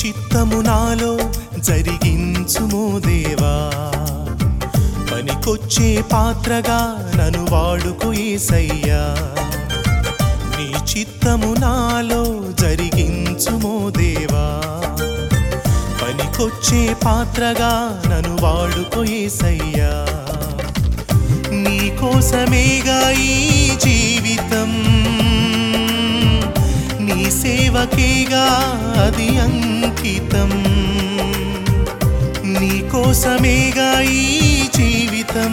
చిత్తము నాలో జరిగించుమో దేవా, పనికొచ్చే పాత్రగా నన్ను వాడుకో యేసయ్యా. నీ చిత్తము నాలో జరిగించుమో దేవా, పనికొచ్చే పాత్రగా నన్ను వాడుకో యేసయ్యా. నీ కోసమేగా ఈ జీవితం, నీ సేవకేగా అది అంకితం. నీ కోసమేగా ఈ జీవితం,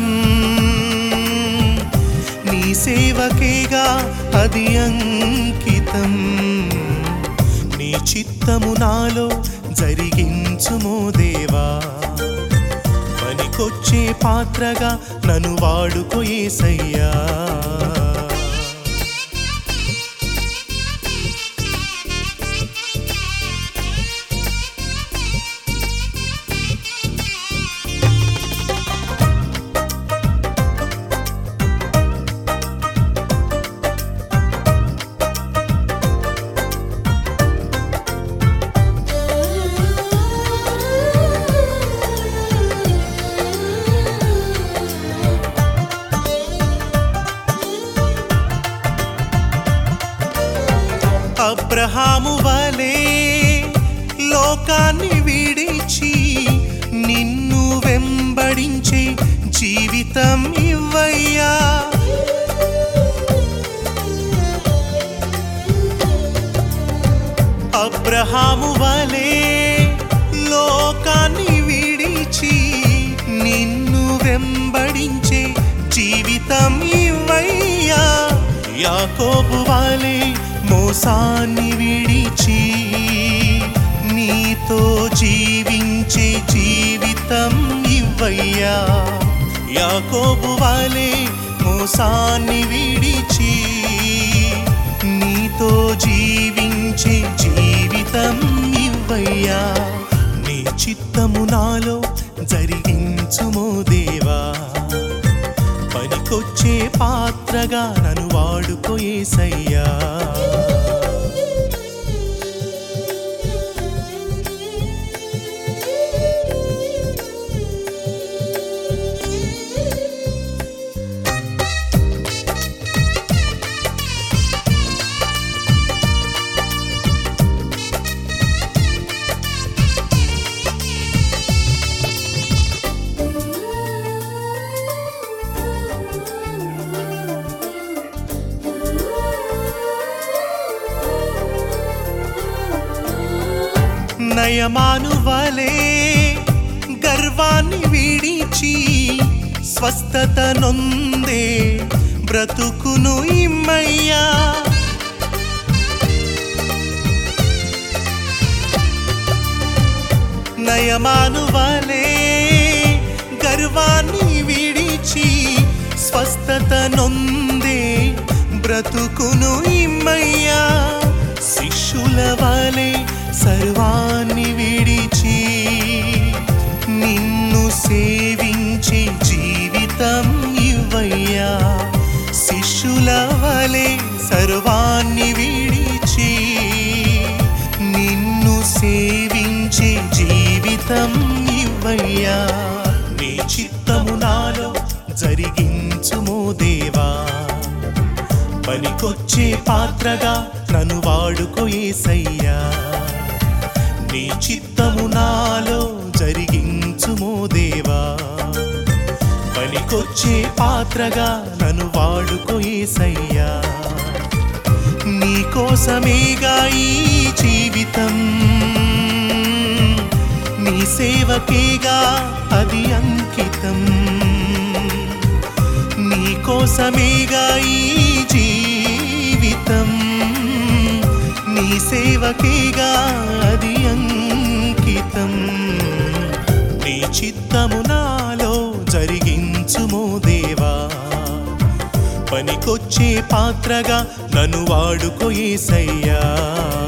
నీ సేవకేగా అది అంకితం. నీ చిత్తము నాలో జరిగించుమో దేవా, పనికొచ్చే పాత్రగా నన్ను వాడుకో యేసయ్యా. అబ్రహాము వలే లోకాన్ని విడిచి నిన్ను వెంబడించే జీవితం ఇవ్వయ్యా. అబ్రహాము వలే లోకాన్ని విడిచి నిన్ను వెంబడించే జీవితం ఇవ్వయ్యా. యాకోబు వలే మోసాన్ని విడిచి నీతో జీవించే జీవితం ఇవ్వయ్యా. యాకోబు వలే మోసాన్ని విడిచి నీతో జీవించే జీవితం ఇవ్వయ్యా. నీ చిత్తము నాలో జరిగించుమో దేవా, పనికొచ్చే పాత్రగా నన్ను వాడుకో యేసయ్యా. నయమాను వలే గర్వాన్ని విడిచి స్వస్థత నొందే బ్రతుకును ఇమ్మయ్యా. నయమాను వలే గర్వాన్ని విడిచి స్వస్థత నొందే బ్రతుకును ఇమ్మయ్యా. శిష్యుల వలే సర్వాన్ని విడిచి నిన్ను సేవించే జీవితం ఇవ్వయ్యా. శిష్యుల వలే సర్వాన్ని విడిచి నిన్ను సేవించే జీవితం ఇవ్వయ్యా. నీ చిత్తము నాలో జరిగించుమో దేవా, పనికొచ్చే పాత్రగా నన్ను వాడుకో యేసయ్యా. నీ చిత్తము నాలో జరిగించుమో దేవా, పనికొచ్చే పాత్రగా నన్ను వాడుకో యేసయ్యా. నీ కోసమేగా ఈ జీవితం, నీ సేవకేగా అది అంకితం. నీ కోసమేగా ఈ జీవితం, నీ సేవకేగా అది అంకితం. నీ చిత్తము నాలో జరిగించుమో దేవా, పనికొచ్చే పాత్రగా నన్ను వాడుకో యేసయ్యా.